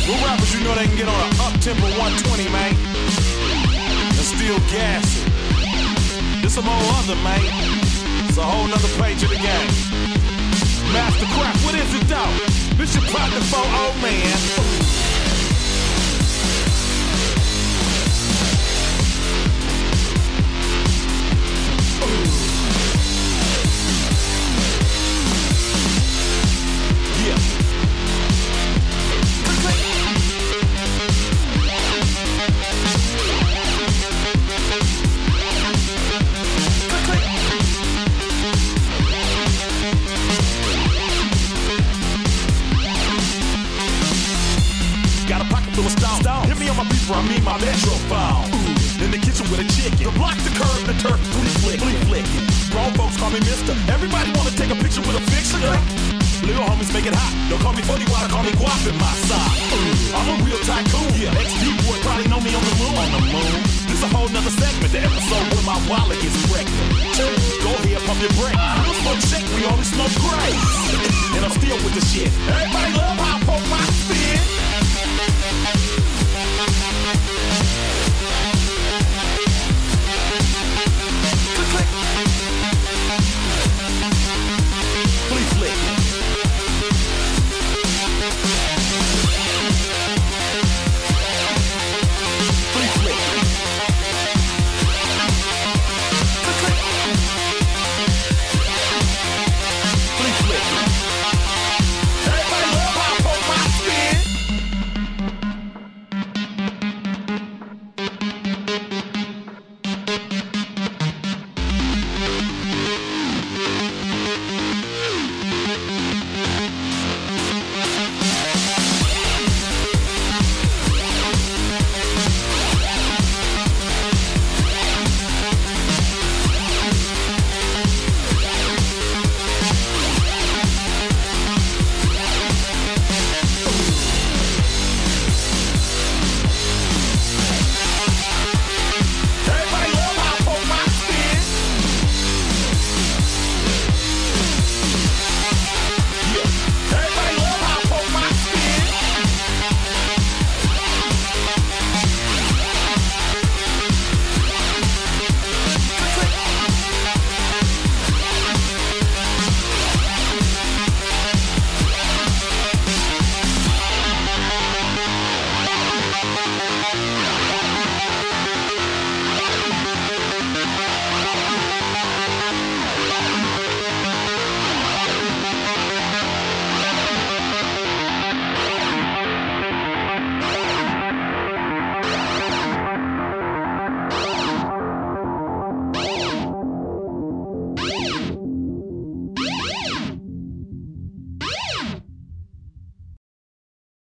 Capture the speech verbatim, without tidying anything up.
Real rappers, you know they can get on an up-tempo one twenty, man, and still gas it. This some old other, man. It's a whole nother page of the game. Mastercraft, what is it, though? This your partner for old man. I mean my metrophone. In the kitchen with a chicken. The block, the curb, the turf, flea flick, flea flicking. Grown folks call me mister. Everybody wanna take a picture with a fixture. Little homies make it hot. Don't call me funny, why call me guap in my side. I'm a real tycoon. Yeah, X D boy probably know me on the moon. On the moon. This a whole nother segment. The episode where my wallet gets wrecked. Go ahead, pump your brakes. We don't smoke shake, we only smoke gray. And I'm still with the shit. Everybody love